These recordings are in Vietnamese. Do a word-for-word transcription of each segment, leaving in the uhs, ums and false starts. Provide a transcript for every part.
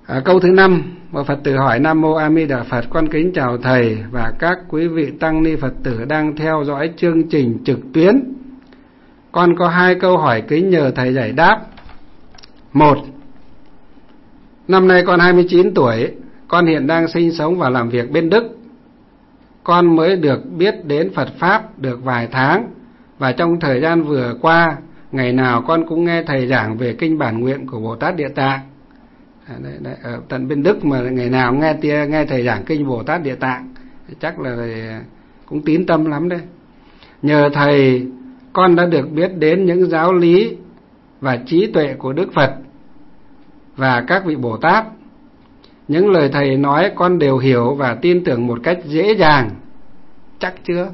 À, câu thứ năm, một Phật tử hỏi: Nam mô A Di Đà Phật, con kính chào thầy và các quý vị tăng ni Phật tử đang theo dõi chương trình trực tuyến. Con có hai câu hỏi kính nhờ thầy giải đáp. Một, năm nay con hai mươi chín tuổi, con hiện đang sinh sống và làm việc bên Đức. Con mới được biết đến Phật Pháp được vài tháng, và trong thời gian vừa qua, ngày nào con cũng nghe thầy giảng về kinh bản nguyện của Bồ Tát Địa Tạng. À, đấy, đấy, ở tận bên Đức mà ngày nào nghe tia, nghe thầy giảng kinh Bồ Tát Địa Tạng, chắc là cũng tín tâm lắm đấy. Nhờ thầy, con đã được biết đến những giáo lý và trí tuệ của Đức Phật và các vị Bồ Tát. Những lời thầy nói con đều hiểu và tin tưởng một cách dễ dàng. Chắc chưa?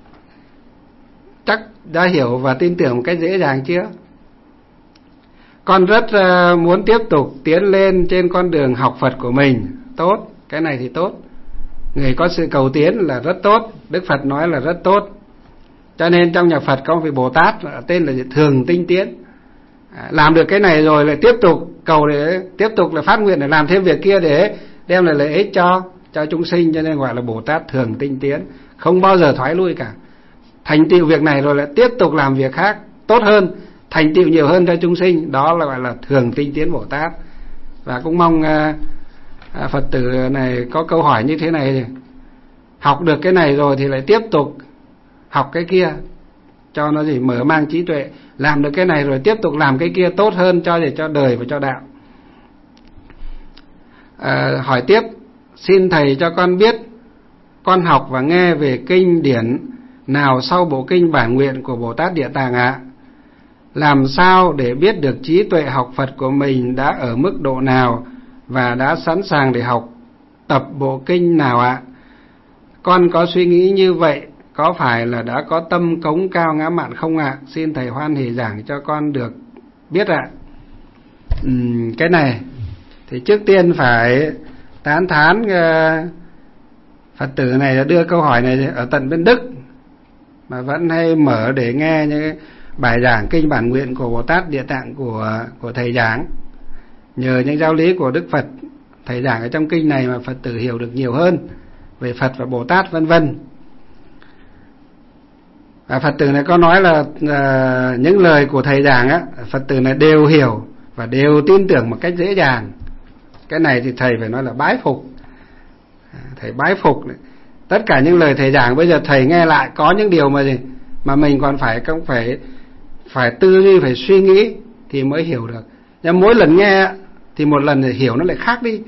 Chắc đã hiểu và tin tưởng một cách dễ dàng chưa? Con rất uh, muốn tiếp tục tiến lên trên con đường học Phật của mình. Tốt, cái này thì tốt. Người có sự cầu tiến là rất tốt. Đức Phật nói là rất tốt. Cho nên trong nhà Phật có một vị Bồ Tát tên là Thường Tinh Tiến. À, làm được cái này rồi lại tiếp tục cầu để tiếp tục là phát nguyện để làm thêm việc kia để đem lại lợi ích cho cho chúng sinh, cho nên gọi là Bồ Tát Thường Tinh Tiến, không bao giờ thoái lui cả. Thành tựu việc này rồi lại tiếp tục làm việc khác tốt hơn, thành tựu nhiều hơn cho chúng sinh, đó là gọi là Thường Tinh Tiến Bồ Tát. Và cũng mong à, à, Phật tử này có câu hỏi như thế này, học được cái này rồi thì lại tiếp tục học cái kia cho nó gì mở mang trí tuệ, làm được cái này rồi tiếp tục làm cái kia tốt hơn cho để cho đời và cho đạo. À, hỏi tiếp, xin thầy cho con biết con học và nghe về kinh điển nào sau bộ kinh bản nguyện của Bồ Tát Địa Tạng ạ? À? Làm sao để biết được trí tuệ học Phật của mình đã ở mức độ nào và đã sẵn sàng để học tập bộ kinh nào ạ? À? Con có suy nghĩ như vậy, có phải là đã có tâm cống cao ngã mạn không ạ? À? Xin thầy hoan hỷ giảng cho con được biết ạ. À. Uhm, cái này thì trước tiên phải tán thán uh, Phật tử này đã đưa câu hỏi này ở tận bên Đức mà vẫn hay mở để nghe những bài giảng kinh bản nguyện của Bồ Tát Địa Tạng của của thầy giảng. Nhờ những giáo lý của Đức Phật thầy giảng ở trong kinh này mà Phật tử hiểu được nhiều hơn về Phật và Bồ Tát vân vân. Và Phật tử này có nói là uh, những lời của thầy giảng á, Phật tử này đều hiểu và đều tin tưởng một cách dễ dàng. Cái này thì thầy phải nói là bái phục. Thầy bái phục đấy. Tất cả những lời thầy giảng bây giờ thầy nghe lại có những điều mà gì mà mình còn phải không phải phải tư duy, phải suy nghĩ thì mới hiểu được. Nhưng mỗi lần nghe thì một lần thì hiểu nó lại khác đi.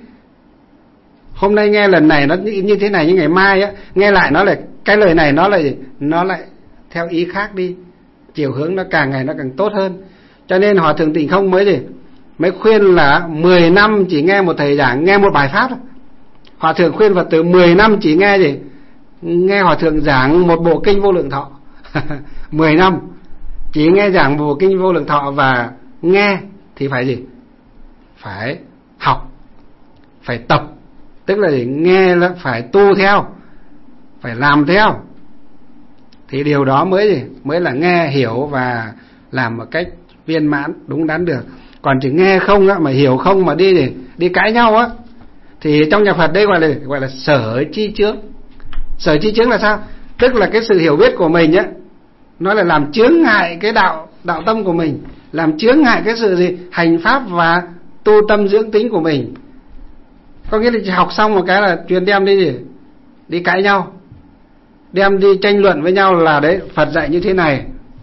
Hôm nay nghe lần này nó như thế này, nhưng ngày mai á nghe lại nó lại cái lời này nó lại nó lại theo ý khác đi. Chiều hướng nó càng ngày nó càng tốt hơn. Cho nên Hòa Thượng Tịnh Không mới gì mới khuyên là mười năm chỉ nghe một thầy giảng, nghe một bài pháp thôi. Hòa Thượng khuyên Phật tử mười năm chỉ nghe gì? Nghe Hòa Thượng giảng một bộ kinh Vô Lượng Thọ. mười năm chỉ nghe giảng bộ kinh Vô Lượng Thọ, và nghe thì phải gì? Phải học, phải tập. Tức là gì? Nghe là phải tu theo, phải làm theo. Thì điều đó mới gì? Mới là nghe, hiểu và làm một cách viên mãn, đúng đắn được. Còn chỉ nghe không á, mà hiểu không mà đi gì? Đi cãi nhau á, thì trong nhà Phật đây gọi là gọi là sở chi chướng. Sở chi chướng là sao? Tức là cái sự hiểu biết của mình á, nó là làm chướng ngại cái đạo đạo tâm của mình, làm chướng ngại cái sự gì hành pháp và tu tâm dưỡng tính của mình. Có nghĩa là chỉ học xong một cái là truyền đem đi gì? Đi cãi nhau, đem đi tranh luận với nhau là đấy Phật dạy như thế này,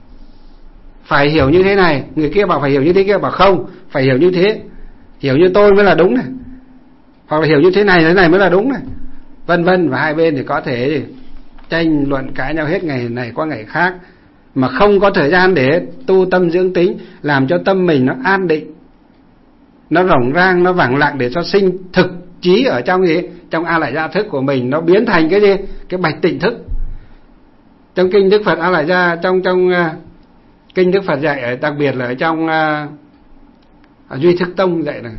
phải hiểu như thế này. Người kia bảo phải hiểu như thế, kia bảo không, phải hiểu như thế, hiểu như tôi mới là đúng này, hoặc là hiểu như thế này thế này mới là đúng này, vân vân. Và hai bên thì có thể gì? Tranh luận cãi nhau hết ngày này qua ngày khác, mà không có thời gian để tu tâm dưỡng tính, làm cho tâm mình nó an định, nó rộng rang, nó vẳng lặng để cho sinh thực trí ở trong gì? Trong A Lại Gia thức của mình, nó biến thành cái gì? Cái bạch tịnh thức. Trong kinh Đức Phật A Lại Gia, trong trong uh, kinh Đức Phật dạy ở, đặc biệt là ở trong uh, Duy Thức Tông dạy là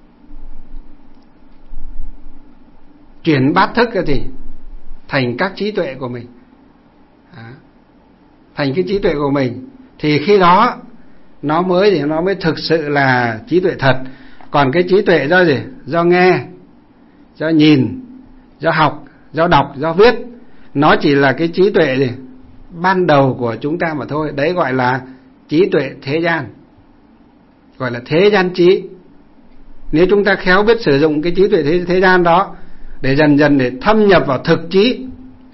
chuyển bát thức cái gì? Thành các trí tuệ của mình. À, thành cái trí tuệ của mình thì khi đó nó mới thì nó mới thực sự là trí tuệ thật. Còn cái trí tuệ do gì? Do nghe, do nhìn, do học, do đọc, do viết. Nó chỉ là cái trí tuệ gì? Ban đầu của chúng ta mà thôi. Đấy gọi là trí tuệ thế gian, gọi là thế gian trí. Nếu chúng ta khéo biết sử dụng cái trí tuệ thế, thế gian đó để dần dần để thâm nhập vào thực trí,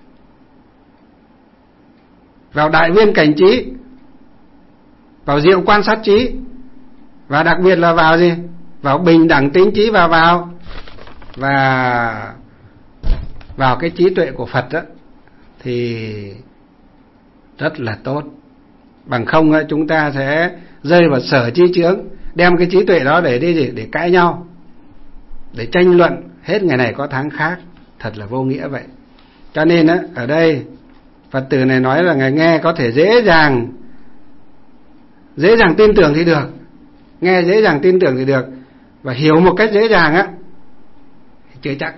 vào đại viên cảnh trí, vào diệu quan sát trí, và đặc biệt là vào gì? Vào bình đẳng tính trí, và vào và vào cái trí tuệ của Phật đó, thì rất là tốt. Bằng không chúng ta sẽ rơi vào sở chi chướng, đem cái trí tuệ đó để đi gì? Để cãi nhau, để tranh luận, hết ngày này có tháng khác, thật là vô nghĩa vậy. Cho nên á, ở đây Phật tử này nói là ngài nghe có thể dễ dàng dễ dàng tin tưởng thì được, nghe dễ dàng tin tưởng thì được, và hiểu một cách dễ dàng á, chưa chắc,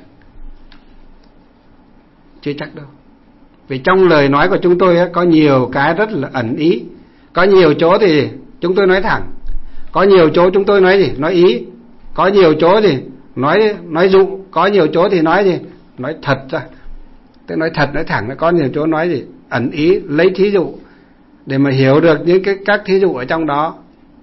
chưa chắc đâu. Vì trong lời nói của chúng tôi á, có nhiều cái rất là ẩn ý. Có nhiều chỗ thì chúng tôi nói thẳng, có nhiều chỗ chúng tôi nói gì? Nói ý. Có nhiều chỗ thì nói nói dụ, có nhiều chỗ thì nói gì? Nói thật ra. Tức nói thật, nói thẳng. Có nhiều chỗ nói gì? Ẩn ý, lấy thí dụ để mà hiểu được những cái các thí dụ ở trong đó.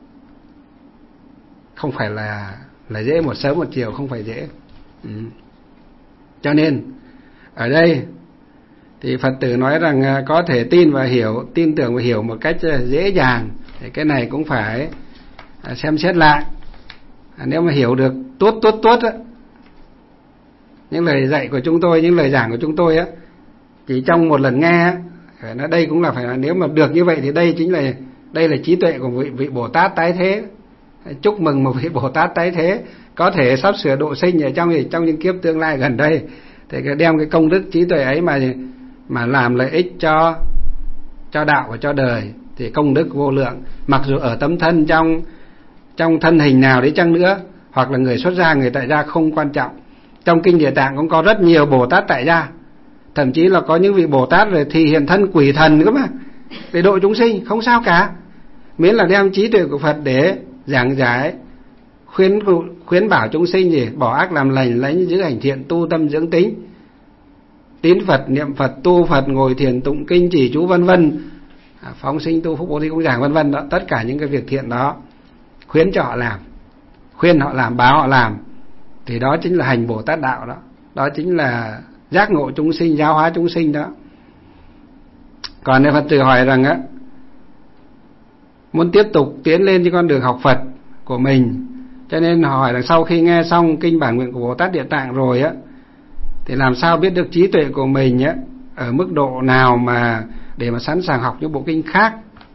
Không phải là là dễ một sớm một chiều, không phải dễ. Ừ. Cho nên ở đây thì Phật tử nói rằng có thể tin và hiểu, tin tưởng và hiểu một cách dễ dàng. Thì cái này cũng phải xem xét lại. Nếu mà hiểu được tốt tốt tốt á, những lời dạy của chúng tôi, những lời giảng của chúng tôi á, chỉ trong một lần nghe á, phải nói đây cũng là phải là, nếu mà được như vậy thì đây chính là đây là trí tuệ của vị, vị Bồ Tát tái thế. Chúc mừng một vị Bồ Tát tái thế có thể sắp sửa độ sinh ở trong trong những kiếp tương lai gần đây, thì đem cái công đức trí tuệ ấy mà mà làm lợi ích cho cho đạo và cho đời thì công đức vô lượng. Mặc dù ở tấm thân trong trong thân hình nào đấy chăng nữa, hoặc là người xuất gia, người tại gia không quan trọng. Trong kinh Địa Tạng cũng có rất nhiều Bồ Tát tại gia, thậm chí là có những vị Bồ Tát rồi thì hiện thân quỷ thần cơ mà, để độ chúng sinh, không sao cả, miễn là đem trí tuệ của Phật để giảng giải, khuyến khuyến bảo chúng sinh gì bỏ ác làm lành, lấy giữ hành thiện, tu tâm dưỡng tính, tín Phật, niệm Phật, tu Phật, ngồi thiền, tụng kinh, chỉ chú vân vân, phóng sinh, tu phúc, bố thí, cúng dường vân vân đó, tất cả những cái việc thiện đó khuyến cho họ làm, khuyên họ làm, báo họ làm, thì đó chính là hành Bồ Tát đạo đó, đó chính là giác ngộ chúng sinh, giáo hóa chúng sinh đó. Còn nếu Phật tử hỏi rằng á, muốn tiếp tục tiến lên trên con đường học Phật của mình, cho nên hỏi là sau khi nghe xong kinh bản nguyện của Bồ Tát Địa Tạng rồi á, thì làm sao biết được trí tuệ của mình á ở mức độ nào mà để mà sẵn sàng học những bộ kinh khác.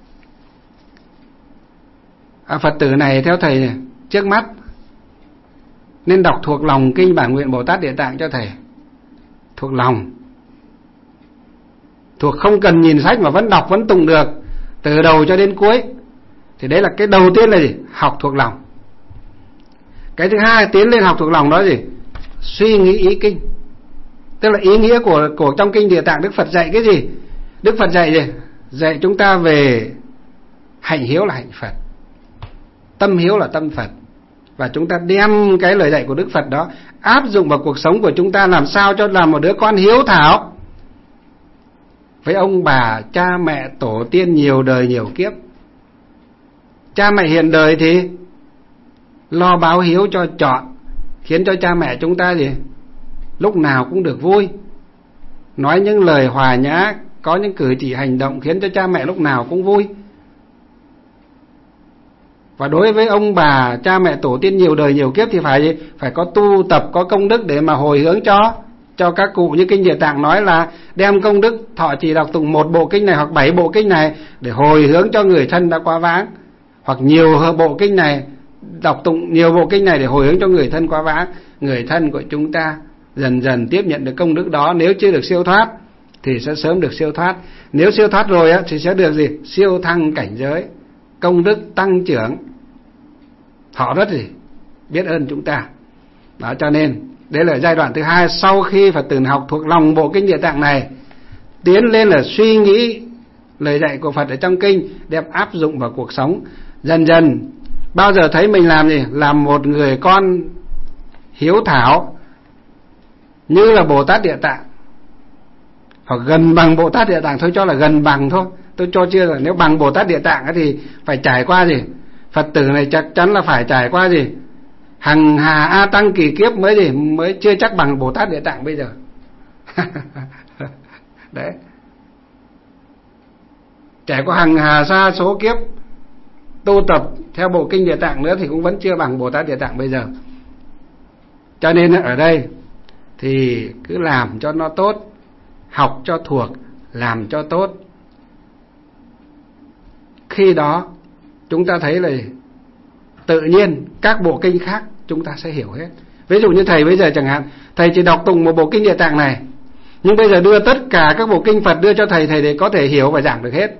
À, Phật tử này theo thầy này, trước mắt nên đọc thuộc lòng kinh bản nguyện Bồ Tát Địa Tạng cho thầy, thuộc lòng, thuộc không cần nhìn sách mà vẫn đọc vẫn tụng được từ đầu cho đến cuối. Thì đấy là cái đầu tiên là gì? Học thuộc lòng. Cái thứ hai tiến lên học thuộc lòng đó gì? Suy nghĩ ý kinh. Tức là ý nghĩa của của trong kinh Địa Tạng Đức Phật dạy cái gì? Đức Phật dạy gì? Dạy chúng ta về hạnh hiếu là hạnh Phật, tâm hiếu là tâm Phật. Và chúng ta đem cái lời dạy của Đức Phật đó áp dụng vào cuộc sống của chúng ta, làm sao cho làm một đứa con hiếu thảo với ông bà, cha mẹ, tổ tiên nhiều đời nhiều kiếp. Cha mẹ hiện đời thì lo báo hiếu cho trọn, khiến cho cha mẹ chúng ta gì lúc nào cũng được vui, nói những lời hòa nhã, có những cử chỉ hành động khiến cho cha mẹ lúc nào cũng vui. Và đối với ông bà, cha mẹ, tổ tiên nhiều đời nhiều kiếp thì phải gì? Phải có tu tập, có công đức để mà hồi hướng cho cho các cụ. Như kinh Địa Tạng nói là đem công đức thọ trì đọc tụng một bộ kinh này hoặc bảy bộ kinh này để hồi hướng cho người thân đã quá vãng, hoặc nhiều bộ kinh này, đọc tụng nhiều bộ kinh này để hồi hướng cho người thân quá vãng. Người thân của chúng ta dần dần tiếp nhận được công đức đó. Nếu chưa được siêu thoát thì sẽ sớm được siêu thoát. Nếu siêu thoát rồi á thì sẽ được gì? Siêu thăng cảnh giới, công đức tăng trưởng. Họ rất gì biết ơn chúng ta đó. Cho nên đấy là giai đoạn thứ hai. Sau khi Phật tử học thuộc lòng bộ kinh Địa Tạng này, tiến lên là suy nghĩ lời dạy của Phật ở trong kinh, đem áp dụng vào cuộc sống. Dần dần bao giờ thấy mình làm gì? Làm một người con hiếu thảo như là Bồ Tát Địa Tạng, hoặc gần bằng Bồ Tát Địa Tạng, thôi cho là gần bằng thôi, tôi cho chưa là nếu bằng Bồ Tát Địa Tạng thì phải trải qua gì? Phật tử này chắc chắn là phải trải qua gì? Hằng hà A Tăng kỳ kiếp mới gì? Mới chưa chắc bằng Bồ Tát Địa Tạng bây giờ. Đấy, trải qua hằng hà sa số kiếp tu tập theo bộ kinh Địa Tạng nữa thì cũng vẫn chưa bằng Bồ Tát Địa Tạng bây giờ. Cho nên ở đây thì cứ làm cho nó tốt, học cho thuộc, làm cho tốt. Khi đó chúng ta thấy là tự nhiên các bộ kinh khác chúng ta sẽ hiểu hết. Ví dụ như thầy bây giờ chẳng hạn, thầy chỉ đọc tụng một bộ kinh Địa Tạng này, nhưng bây giờ đưa tất cả các bộ kinh Phật đưa cho thầy, thầy để có thể hiểu và giảng được hết.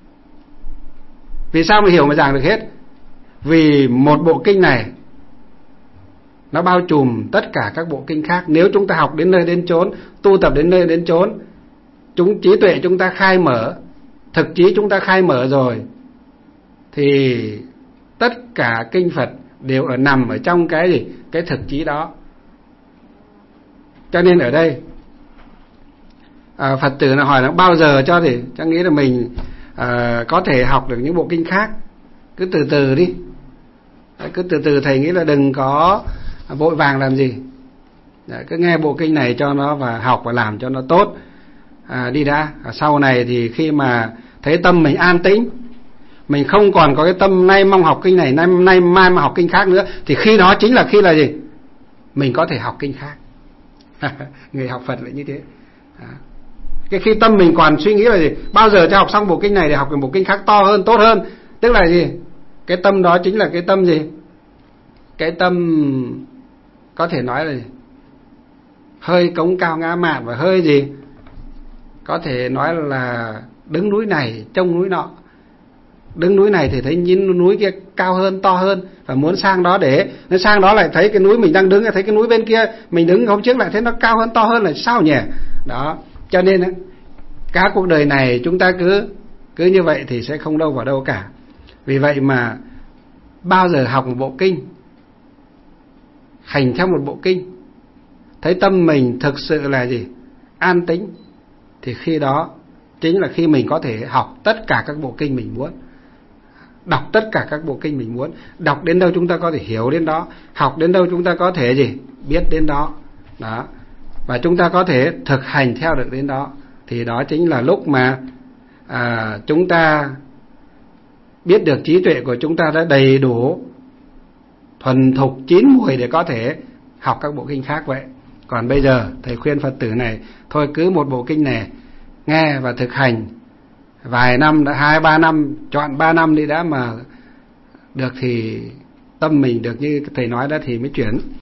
Vì sao mà hiểu mà giảng được hết? Vì một bộ kinh này nó bao trùm tất cả các bộ kinh khác. Nếu chúng ta học đến nơi đến chốn, tu tập đến nơi đến chốn, chúng trí tuệ chúng ta khai mở, thực chí chúng ta khai mở rồi, thì tất cả kinh Phật đều ở nằm ở trong cái gì? Cái thực chí đó. Cho nên ở đây à, Phật tử là hỏi là bao giờ cho thì chắc nghĩ là mình à, có thể học được những bộ kinh khác. Cứ từ từ đi, cứ từ từ. Thầy nghĩ là đừng có vội vàng làm gì. Đấy, cứ nghe bộ kinh này cho nó và học và làm cho nó tốt à, đi đã. À, sau này thì khi mà thấy tâm mình an tĩnh, mình không còn có cái tâm nay mong học kinh này, nay, nay mai mà học kinh khác nữa, thì khi đó chính là khi là gì? Mình có thể học kinh khác. Người học Phật lại như thế. À, cái khi tâm mình còn suy nghĩ là gì? Bao giờ cho học xong bộ kinh này để học một bộ kinh khác to hơn, tốt hơn, tức là gì? Cái tâm đó chính là cái tâm gì? Cái tâm có thể nói là gì? Hơi cống cao ngã mạn, và hơi gì? Có thể nói là đứng núi này trông núi nọ. Đứng núi này thì thấy nhìn núi kia cao hơn, to hơn, và muốn sang đó để nó sang đó lại thấy cái núi mình đang đứng, thấy cái núi bên kia mình đứng hôm trước lại thấy nó cao hơn, to hơn, là sao nhỉ? Đó, cho nên cả cuộc đời này chúng ta cứ cứ như vậy thì sẽ không đâu vào đâu cả. Vì vậy mà bao giờ học một bộ kinh, hành theo một bộ kinh, thấy tâm mình thực sự là gì? An tĩnh, thì khi đó chính là khi mình có thể học tất cả các bộ kinh mình muốn. Đọc tất cả các bộ kinh mình muốn. Đọc đến đâu chúng ta có thể hiểu đến đó, học đến đâu chúng ta có thể gì? Biết đến đó. Đó. Và chúng ta có thể thực hành theo được đến đó. Thì đó chính là lúc mà à, chúng ta biết được trí tuệ của chúng ta đã đầy đủ, thuần thục, chín mùi để có thể học các bộ kinh khác vậy. Còn bây giờ thầy khuyên Phật tử này, thôi cứ một bộ kinh này nghe và thực hành vài năm, đã hai ba năm, chọn ba năm đi đã, mà được thì tâm mình được như thầy nói đó thì mới chuyển.